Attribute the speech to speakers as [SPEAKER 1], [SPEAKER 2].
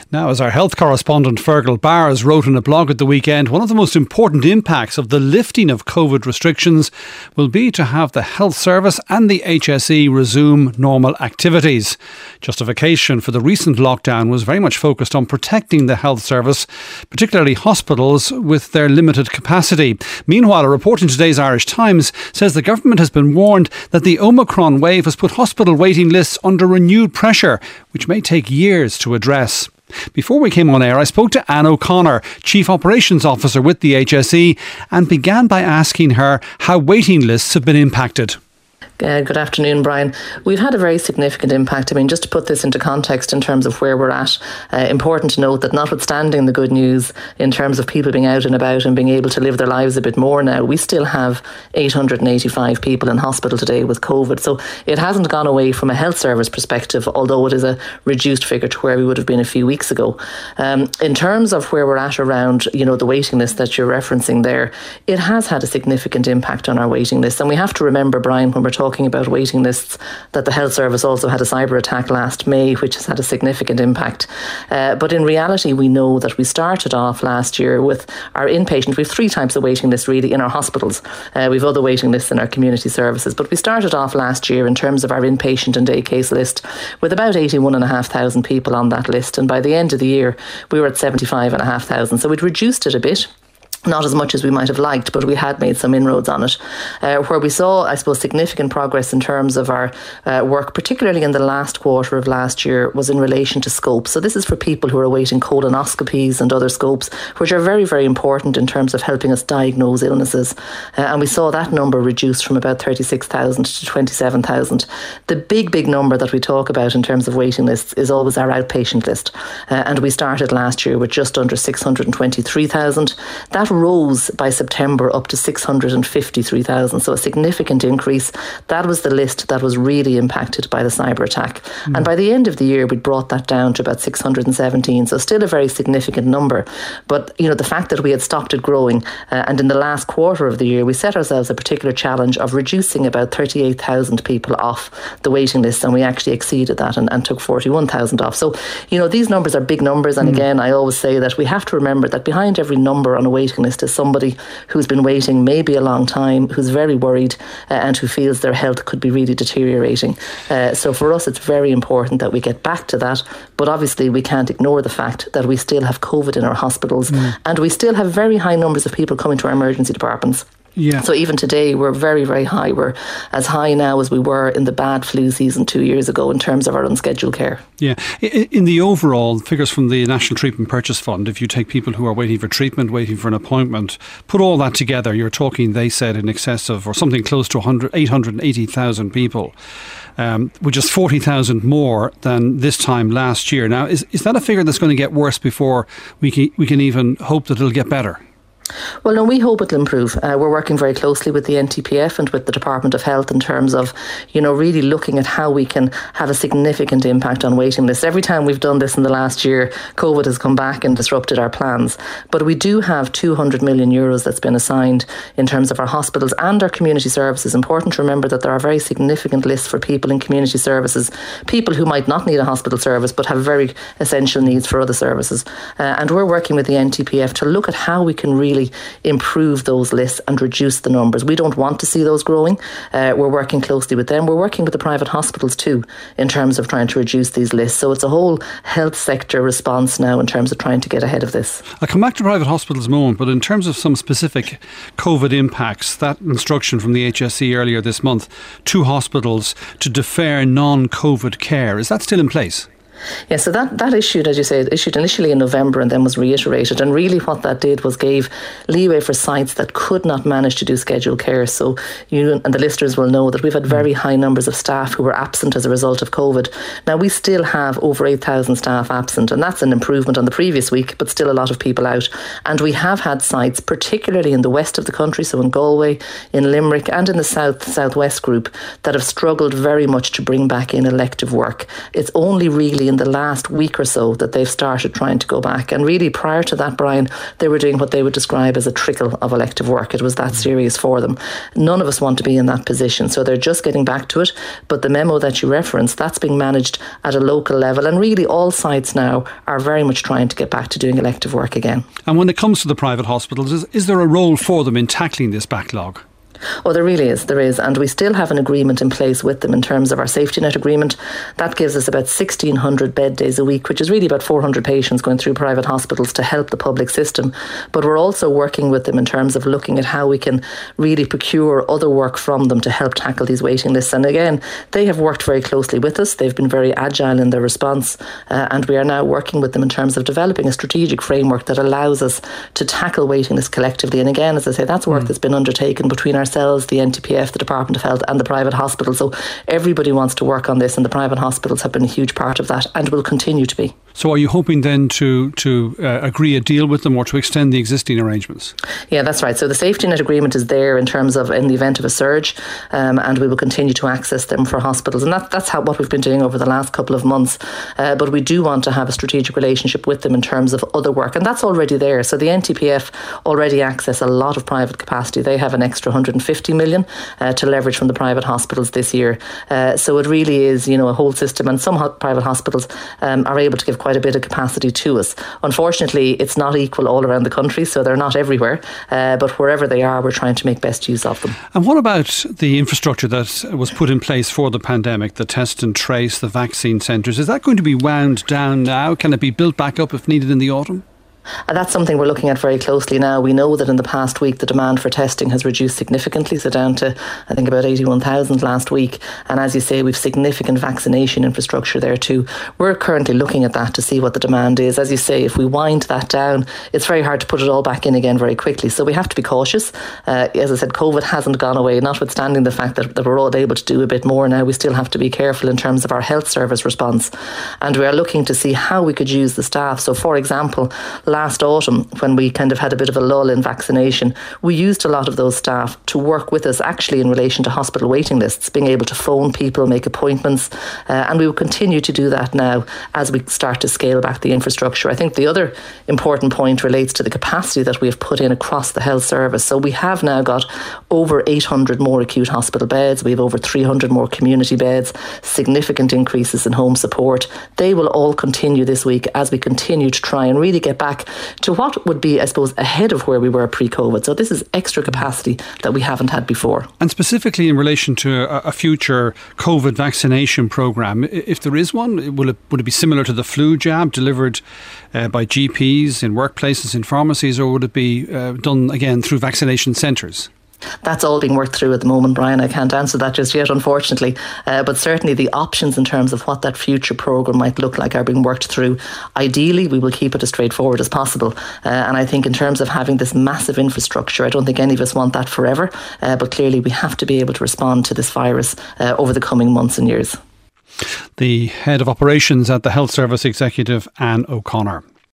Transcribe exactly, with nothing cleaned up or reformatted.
[SPEAKER 1] Now, as our health correspondent Fergal Bars wrote in a blog at the weekend, one of the most important impacts of the lifting of COVID restrictions will be to have the health service and the H S E resume normal activities. Justification for the recent lockdown was very much focused on protecting the health service, particularly hospitals with their limited capacity. Meanwhile, a report in today's Irish Times says the government has been warned that the Omicron wave has put hospital waiting lists under renewed pressure, which may take years to address. Before we came on air, I spoke to Anne O'Connor, Chief Operations Officer with the H S E, and began by asking her how waiting lists have been impacted.
[SPEAKER 2] Uh, good afternoon, Brian. We've had a very significant impact. I mean, just to put this into context in terms of where we're at, uh, important to note that notwithstanding the good news in terms of people being out and about and being able to live their lives a bit more now, we still have eight hundred eighty-five people in hospital today with COVID. So it hasn't gone away from a health service perspective, although it is a reduced figure to where we would have been a few weeks ago. Um, in terms of where we're at around, you know, the waiting list that you're referencing there, it has had a significant impact on our waiting list. And we have to remember, Brian, when we're talking Talking about waiting lists, that the health service also had a cyber attack last May, which has had a significant impact. Uh, but in reality, we know that we started off last year with our inpatient. We have three types of waiting lists really in our hospitals. Uh, we've other waiting lists in our community services. But we started off last year in terms of our inpatient and day case list with about eighty-one thousand five hundred people on that list. And by the end of the year, we were at seventy-five thousand five hundred. So we'd reduced it a bit. Not as much as we might have liked, but we had made some inroads on it. Uh, where we saw, I suppose, significant progress in terms of our uh, work, particularly in the last quarter of last year, was in relation to scopes. So this is for people who are awaiting colonoscopies and other scopes, which are very, very important in terms of helping us diagnose illnesses. Uh, and we saw that number reduced from about thirty-six thousand to twenty-seven thousand. The big, big number that we talk about in terms of waiting lists is always our outpatient list. Uh, and we started last year with just under six hundred twenty-three thousand. That rose by September up to six hundred fifty-three thousand, so a significant increase. That was the list that was really impacted by the cyber attack. Mm. And by the end of the year, we'd brought that down to about six hundred seventeen, so still a very significant number. But, you know, the fact that we had stopped it growing, uh, and in the last quarter of the year, we set ourselves a particular challenge of reducing about thirty-eight thousand people off the waiting list, and we actually exceeded that and, and took forty-one thousand off. So, you know, these numbers are big numbers, and mm. again, I always say that we have to remember that behind every number on a waiting list is somebody who's been waiting maybe a long time, who's very worried, uh, and who feels their health could be really deteriorating. Uh, so for us, it's very important that we get back to that. But obviously, we can't ignore the fact that we still have COVID in our hospitals, mm. and we still have very high numbers of people coming to our emergency departments. Yeah. So even today, we're very, very high. We're as high now as we were in the bad flu season two years ago in terms of our unscheduled care.
[SPEAKER 1] Yeah. In the overall figures from the National Treatment Purchase Fund, if you take people who are waiting for treatment, waiting for an appointment, put all that together, you're talking, they said, in excess of, or something close to eight hundred eighty thousand people, um, which is forty thousand more than this time last year. Now, is, is that a figure that's going to get worse before we can, we can even hope that it'll get better?
[SPEAKER 2] Well, no, we hope it'll improve. Uh, we're working very closely with the N T P F and with the Department of Health in terms of, you know, really looking at how we can have a significant impact on waiting lists. Every time we've done this in the last year, COVID has come back and disrupted our plans. But we do have two hundred million euros that's been assigned in terms of our hospitals and our community services. Important to remember that there are very significant lists for people in community services, people who might not need a hospital service but have very essential needs for other services. Uh, and we're working with the N T P F to look at how we can really improve those lists and reduce the numbers. We don't want to see those growing. Uh, we're working closely with them. We're working with the private hospitals too in terms of trying to reduce these lists. So it's a whole health sector response now in terms of trying to get ahead of this.
[SPEAKER 1] I'll come back to private hospitals in a moment, but in terms of some specific COVID impacts, that instruction from the H S E earlier this month to hospitals to defer non-COVID care, is that still in place?
[SPEAKER 2] Yeah, so that, that issued, as you say, issued initially in November and then was reiterated. And really what that did was gave leeway for sites that could not manage to do scheduled care. So you and the listeners will know that we've had very high numbers of staff who were absent as a result of COVID. Now, we still have over eight thousand staff absent, and that's an improvement on the previous week, but still a lot of people out. And we have had sites, particularly in the west of the country, so in Galway, in Limerick and in the south, southwest group, that have struggled very much to bring back in elective work. It's only really in the last week or so that they've started trying to go back. And really prior to that, Brian, they were doing what they would describe as a trickle of elective work. It was that serious for them. None of us want to be in that position. So they're just getting back to it. But the memo that you referenced, that's being managed at a local level. And really all sites now are very much trying to get back to doing elective work again.
[SPEAKER 1] And when it comes to the private hospitals, is, is there a role for them in tackling this backlog?
[SPEAKER 2] Oh, there really is, there is. And we still have an agreement in place with them in terms of our safety net agreement. That gives us about sixteen hundred bed days a week, which is really about four hundred patients going through private hospitals to help the public system. But we're also working with them in terms of looking at how we can really procure other work from them to help tackle these waiting lists. And again, they have worked very closely with us. They've been very agile in their response. Uh, and we are now working with them in terms of developing a strategic framework that allows us to tackle waiting lists collectively. And again, as I say, that's work mm. that's been undertaken between our ourselves, the N T P F, the Department of Health and the private hospitals. So everybody wants to work on this, and the private hospitals have been a huge part of that and will continue to be.
[SPEAKER 1] So are you hoping then to to uh, agree a deal with them or to extend the existing arrangements?
[SPEAKER 2] Yeah, that's right. So the safety net agreement is there in terms of in the event of a surge, um, and we will continue to access them for hospitals. And that, that's how what we've been doing over the last couple of months. Uh, but we do want to have a strategic relationship with them in terms of other work, and that's already there. So the N T P F already access a lot of private capacity. They have an extra one hundred fifty million uh, to leverage from the private hospitals this year. Uh, so it really is, you know, a whole system, and some ho- private hospitals um, are able to give quite a bit of capacity to us. Unfortunately, it's not equal all around the country, so they're not everywhere. Uh, but wherever they are, we're trying to make best use of them.
[SPEAKER 1] And what about the infrastructure that was put in place for the pandemic, the test and trace, the vaccine centres? Is that going to be wound down now? Can it be built back up if needed in the autumn?
[SPEAKER 2] And that's something we're looking at very closely now. We know that in the past week the demand for testing has reduced significantly, so down to I think about eighty-one thousand last week. And as you say, we've significant vaccination infrastructure there too. We're currently looking at that to see what the demand is. As you say, if we wind that down, it's very hard to put it all back in again very quickly. So we have to be cautious. Uh, as I said, COVID hasn't gone away, notwithstanding the fact that, that we're all able to do a bit more now. We still have to be careful in terms of our health service response. And we are looking to see how we could use the staff. So for example, last autumn, when we kind of had a bit of a lull in vaccination, we used a lot of those staff to work with us actually in relation to hospital waiting lists, being able to phone people, make appointments, uh, and we will continue to do that now as we start to scale back the infrastructure. I think the other important point relates to the capacity that we have put in across the health service. So we have now got over eight hundred more acute hospital beds, we have over three hundred more community beds, significant increases in home support. They will all continue this week as we continue to try and really get back to what would be, I suppose, ahead of where we were pre-COVID. So this is extra capacity that we haven't had before. And
[SPEAKER 1] specifically in relation to a, a future COVID vaccination programme, if there is one, will it, would it be similar to the flu jab delivered uh, by G Ps in workplaces, in pharmacies, or would it be uh, done again through vaccination centres?
[SPEAKER 2] That's all being worked through at the moment, Brian. I can't answer that just yet, unfortunately. Uh, but certainly the options in terms of what that future programme might look like are being worked through. Ideally, we will keep it as straightforward as possible. Uh, and I think in terms of having this massive infrastructure, I don't think any of us want that forever. Uh, but clearly we have to be able to respond to this virus uh, over the coming months and years.
[SPEAKER 1] The Head of Operations at the Health Service Executive, Anne O'Connor.